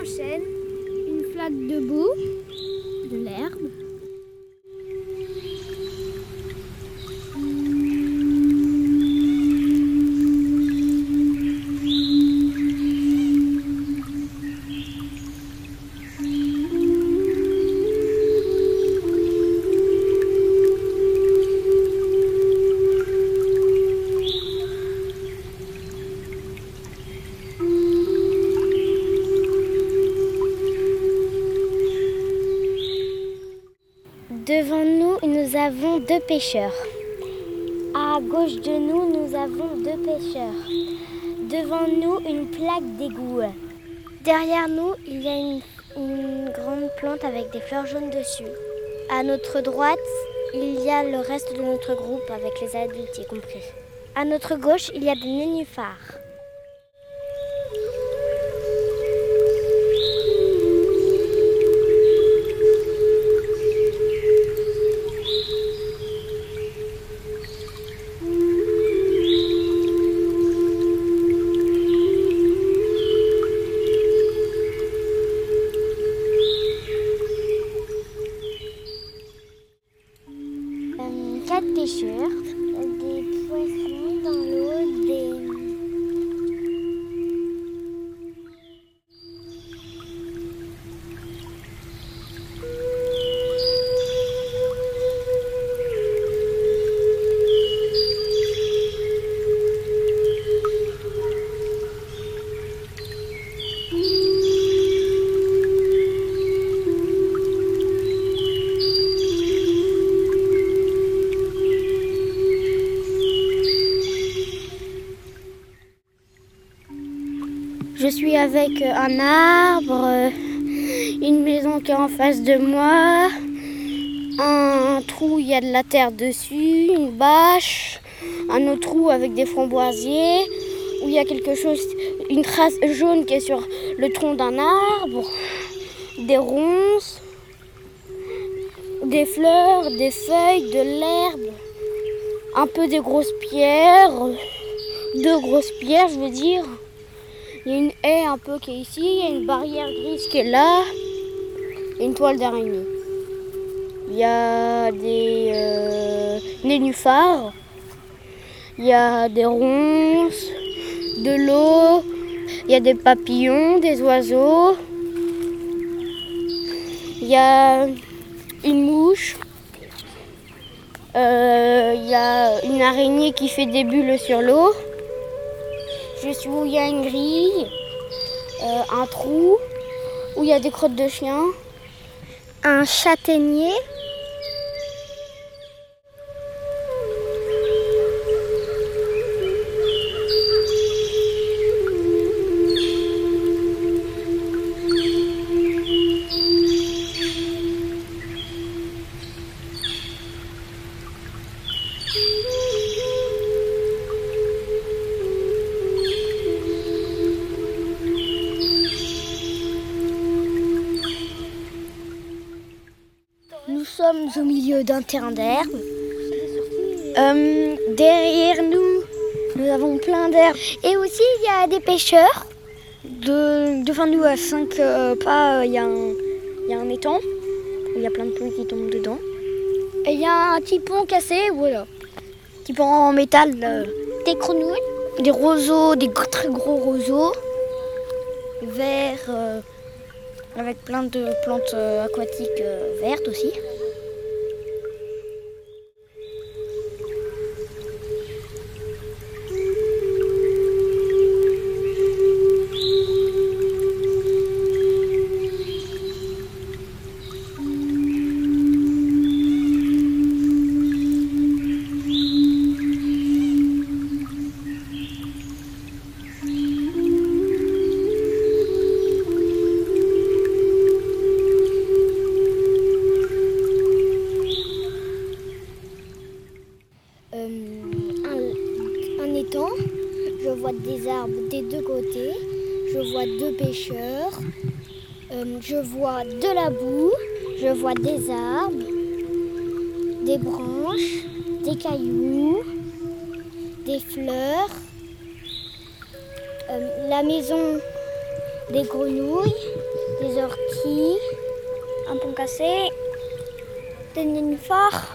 enchaîne, une flaque de boue, de l'herbe. Devant nous, nous avons deux pêcheurs. À gauche de nous, nous avons deux pêcheurs. Devant nous, une plaque d'égout. Derrière nous, il y a une grande plante avec des fleurs jaunes dessus. À notre droite, il y a le reste de notre groupe avec les adultes y compris. À notre gauche, il y a des nénuphars. Quatre pêcheurs, des poissons dans l'eau, Je suis avec un arbre, une maison qui est en face de moi, un trou où il y a de la terre dessus, une bâche, un autre trou avec des framboisiers, où il y a quelque chose, une trace jaune qui est sur le tronc d'un arbre, des ronces, des fleurs, des feuilles, de l'herbe, un peu des grosses pierres, deux grosses pierres je veux dire. Il y a une haie un peu qui est ici, il y a une barrière grise qui est là, et une toile d'araignée. Il y a des nénuphars, il y a des ronces, de l'eau, il y a des papillons, des oiseaux, il y a une mouche, il y a une araignée qui fait des bulles sur l'eau. Je suis où il y a une grille, un trou, où il y a des crottes de chien, un châtaignier. Nous sommes au milieu d'un terrain d'herbe. Derrière nous, nous avons plein d'herbes. Et aussi, il y a des pêcheurs. Devant nous, à 5 pas, il y a un étang. Il y a plein de pluie qui tombent dedans. Et il y a un petit pont cassé, voilà. Petit pont en métal. Des grenouilles, des roseaux, des très gros roseaux. Verts. Avec plein de plantes aquatiques vertes aussi. Un étang, je vois des arbres des deux côtés, je vois deux pêcheurs, je vois de la boue, je vois des arbres, des branches, des cailloux, des fleurs, la maison des grenouilles, des orties, un pont cassé, des nénuphars.